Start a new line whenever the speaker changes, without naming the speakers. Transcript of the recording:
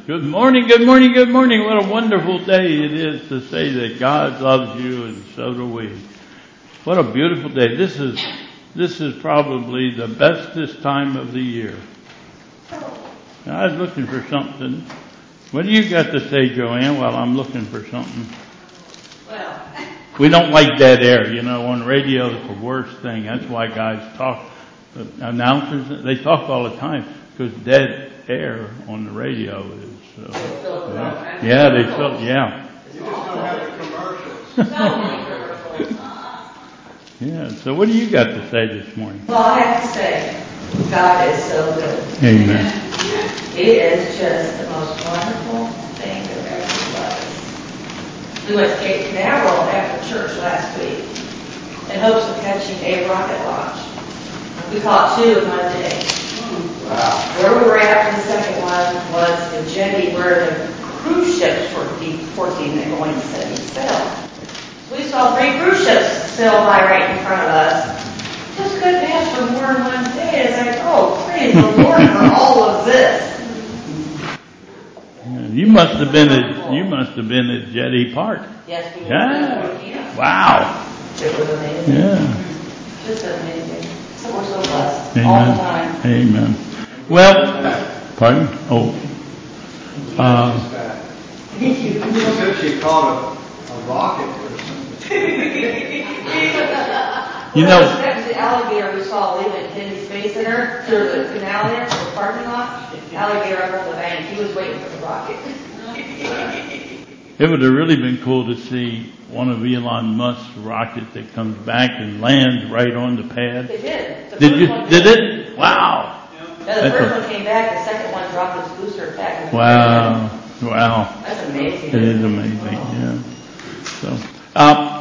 Good morning, good morning, good morning. What a wonderful day it is to say that God loves you and so do we. What a beautiful day. This is probably the bestest time of the year. I was looking for something. What do you got to say, Joanne, while I'm looking for something?
Well,
we don't like dead air. You know, on radio it's the worst thing. That's why guys talk, announcers, they talk all the time because dead air on the radio is, yeah, they fill, yeah.
You just don't have the commercials.
Yeah, so what do you got to say this morning?
Well, I have to say, God is so good.
Amen.
It is just the most wonderful thing that ever was. We went to Cape Canaveral after church last week in hopes of catching a rocket launch. We caught 2 in one day.
Wow.
Where we were at for the second one was the jetty where the cruise ships were 14 that going to set sail. We saw 3 cruise ships sail by right in front of us. Just couldn't ask for more in one day. It's like, oh, praise the Lord for all of this.
You must have been at Jetty Park.
Yes, we were.
Yeah. Wow.
It was amazing.
Yeah.
Just amazing. So we're so blessed.
Amen.
All the time.
Amen. Well, pardon? Oh.
She said she caught a rocket or something.
You know,
that was the alligator we saw leaving Kenny's Space Center through the canal there, the parking lot. Alligator up on the bank. He was waiting for the rocket.
it would have really been cool to see one of Elon Musk's rockets that comes back and lands right on the pad.
They did.
Did it? Wow.
Yeah, the first one came back. The second one dropped its booster pack.
Wow.
That's amazing.
It is amazing. Yeah. So.